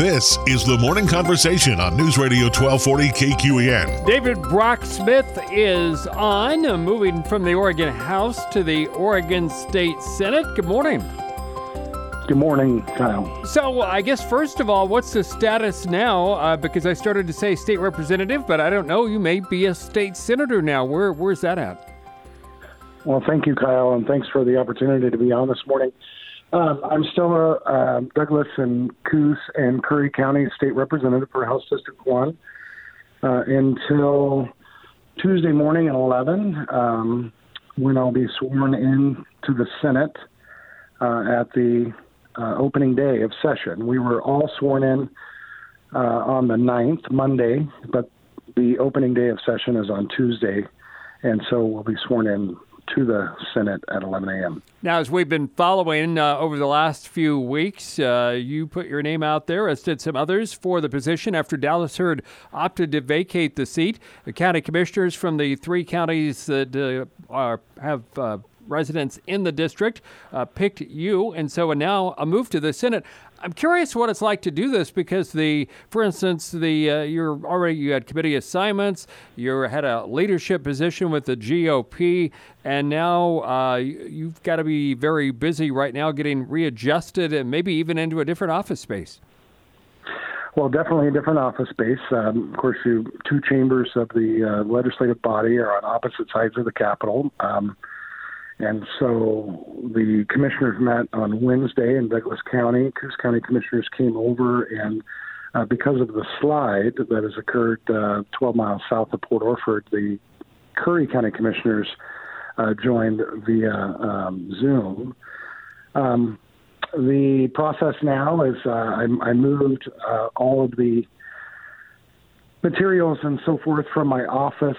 This is the Morning Conversation on News Radio 1240 KQEN. David Brock Smith is on, moving from the Oregon House to the Oregon State Senate. Good morning. Good morning, Kyle. So I guess first of all, what's the status now? Because I started to say state representative, but I don't know. You may be a state senator now. Where's that at? Well, thank you, Kyle, and thanks for the opportunity to be on this morning. I'm still a Douglas and Coos and Curry County state representative for House District 1 until Tuesday morning at 11, when I'll be sworn in to the Senate at the opening day of session. We were all sworn in on the 9th, Monday, but the opening day of session is on Tuesday, and so we'll be sworn in to the Senate at 11 a.m. Now, as we've been following over the last few weeks, you put your name out there, as did some others, for the position after Dallas Hurd opted to vacate the seat. The county commissioners from the three counties that have residents in the district picked you, and so now a move to the Senate. I'm curious what it's like to do this because for instance, you had committee assignments, you had a leadership position with the GOP, and now you've got to be very busy right now getting readjusted and maybe even into a different office space. Well, definitely a different office space. Of course, two chambers of the legislative body are on opposite sides of the Capitol. And so the commissioners met on Wednesday in Douglas County. Coos County commissioners came over, and because of the slide that has occurred 12 miles south of Port Orford, the Curry County commissioners joined via Zoom. The process now is I moved all of the materials and so forth from my office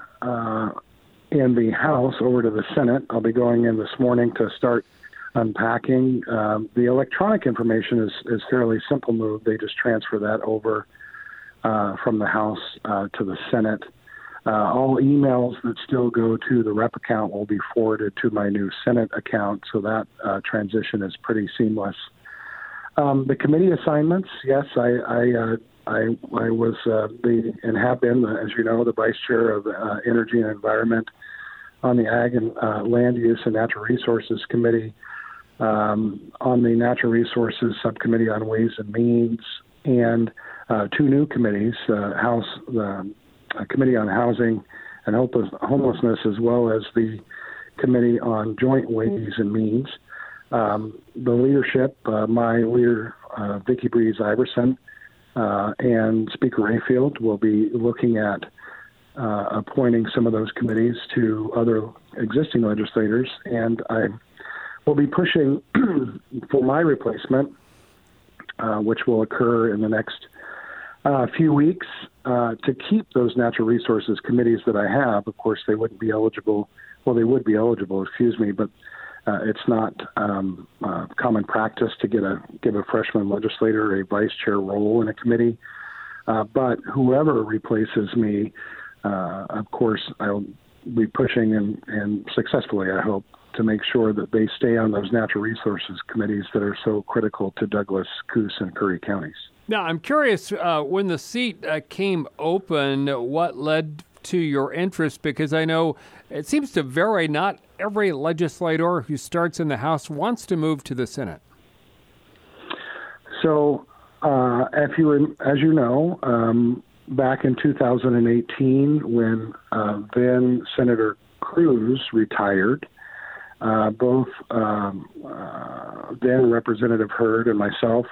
in the House over to the Senate. I'll be going in this morning to start unpacking. The electronic information is fairly simple move. They just transfer that over from the House to the Senate. All emails that still go to the rep account will be forwarded to my new Senate account, so that transition is pretty seamless. The committee assignments, yes, I was and have been, as you know, the vice chair of Energy and Environment on the Ag and Land Use and Natural Resources Committee, on the Natural Resources Subcommittee on Ways and Means, and two new committees, the Committee on Housing and Homelessness, as well as the Committee on Joint Ways and Means. The leadership, my leader, Vicki Breeze Iverson, and Speaker Rayfield will be looking at appointing some of those committees to other existing legislators, and I will be pushing for my replacement, which will occur in the next few weeks, to keep those natural resources committees that I have. Of course, they wouldn't be eligible. Well, they would be eligible, but it's not common practice to give a freshman legislator a vice chair role in a committee. But whoever replaces me, of course, I'll be pushing and successfully, I hope, to make sure that they stay on those natural resources committees that are so critical to Douglas, Coos, and Curry counties. Now, I'm curious, when the seat came open, what led to your interest? Because I know it seems to vary. Not every legislator who starts in the House wants to move to the Senate. So, as you know, back in 2018, when then Senator Cruz retired, both then Representative Hurd and myself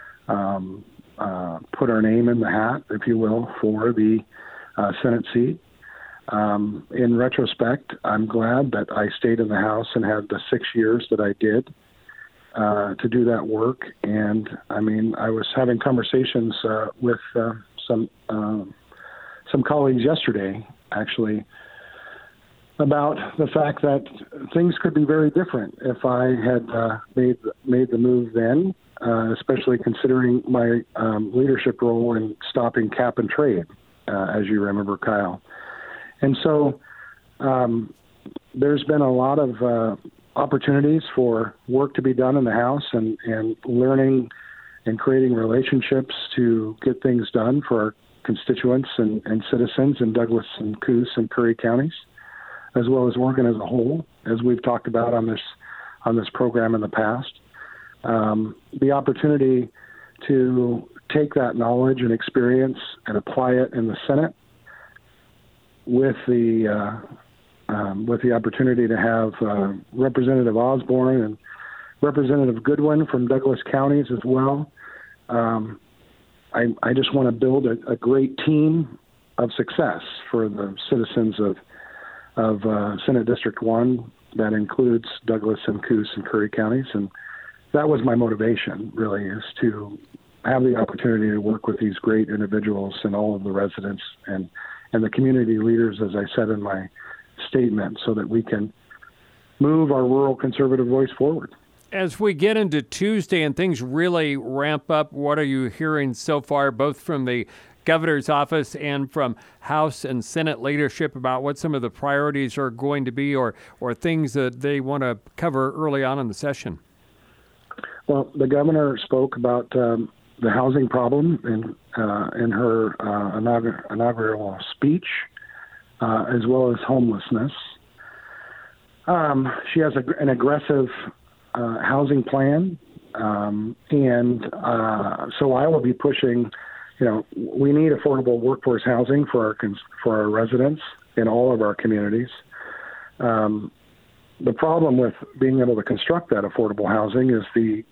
put our name in the hat, if you will, for the Senate seat. In retrospect, I'm glad that I stayed in the House and had the 6 years that I did to do that work. And I mean, I was having conversations with some colleagues yesterday, actually, about the fact that things could be very different if I had made the move then, especially considering my leadership role in stopping cap and trade, as you remember, Kyle. And so there's been a lot of opportunities for work to be done in the House and learning and creating relationships to get things done for our constituents and citizens in Douglas and Coos and Curry counties, as well as Oregon as a whole, as we've talked about on this program in the past. The opportunity to take that knowledge and experience and apply it in the Senate with the opportunity to have Representative Osborne and Representative Goodwin from Douglas counties as well. I just want to build a great team of success for the citizens of Senate District 1 that includes Douglas and Coos and Curry counties. And that was my motivation, really, is to have the opportunity to work with these great individuals and all of the residents and the community leaders, as I said in my statement, so that we can move our rural conservative voice forward. As we get into Tuesday and things really ramp up, what are you hearing so far, both from the governor's office and from House and Senate leadership, about what some of the priorities are going to be or things that they want to cover early on in the session? Well, the governor spoke about the housing problem in her inaugural speech, as well as homelessness. She has an aggressive housing plan, and so I will be pushing. We need affordable workforce housing for our residents in all of our communities. The problem with being able to construct that affordable housing is the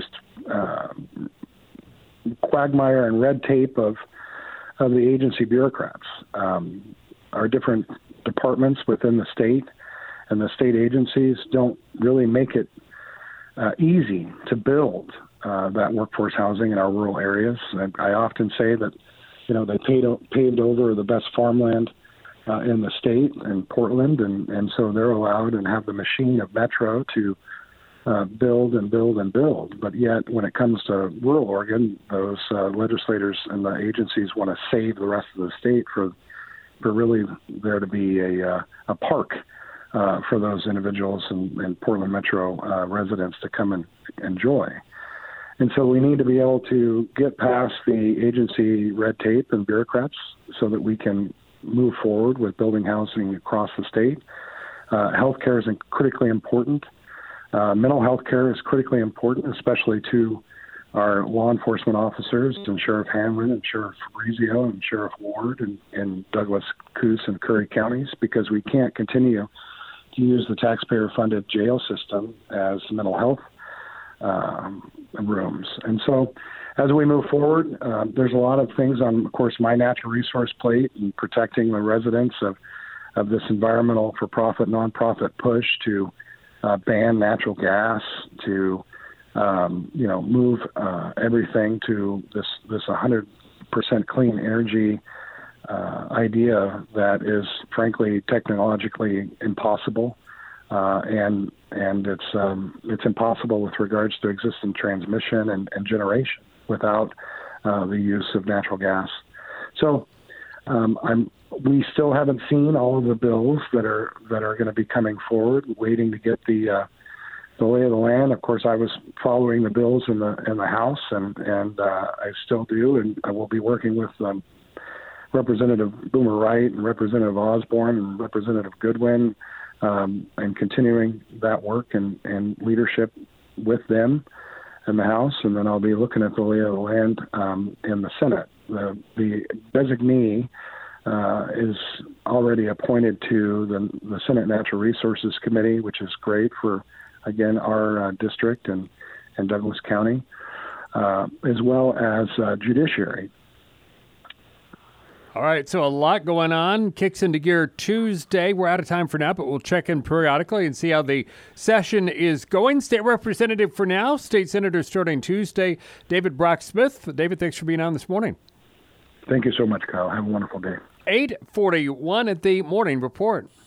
quagmire and red tape of the agency bureaucrats. Our different departments within the state and the state agencies don't really make it easy to build that workforce housing in our rural areas. I often say that, they paved over the best farmland in the state in Portland, and so they're allowed and have the machine of Metro to build and build and build. But yet, when it comes to rural Oregon, those legislators and the agencies want to save the rest of the state for really there to be a park for those individuals and Portland Metro residents to come and enjoy. And so we need to be able to get past the agency red tape and bureaucrats so that we can move forward with building housing across the state. Healthcare is critically important. Mental health care is critically important, especially to our law enforcement officers, and Sheriff Hanlon and Sheriff Fabrizio and Sheriff Ward in Douglas, Coos, and Curry counties, because we can't continue to use the taxpayer-funded jail system as mental health rooms. And so as we move forward, there's a lot of things on, of course, my natural resource plate and protecting the residents of this environmental for-profit, nonprofit push to ban natural gas, to move everything to this 100% clean energy idea that is frankly technologically impossible, and it's impossible with regards to existing transmission and generation without the use of natural gas. So we still haven't seen all of the bills that are going to be coming forward, waiting to get the lay of the land. Of course, I was following the bills in the House, and I still do, and I will be working with Representative Boomer Wright and Representative Osborne and Representative Goodwin, and continuing that work and leadership with them in the House. And then I'll be looking at the lay of the land in the Senate. The designee is already appointed to the Senate Natural Resources Committee, which is great for, again, our district and Douglas County, as well as Judiciary. All right, so a lot going on. Kicks into gear Tuesday. We're out of time for now, but we'll check in periodically and see how the session is going. State Representative for now, State Senator starting Tuesday, David Brock Smith. David, thanks for being on this morning. Thank you so much, Kyle. Have a wonderful day. 8:41 at the Morning Report.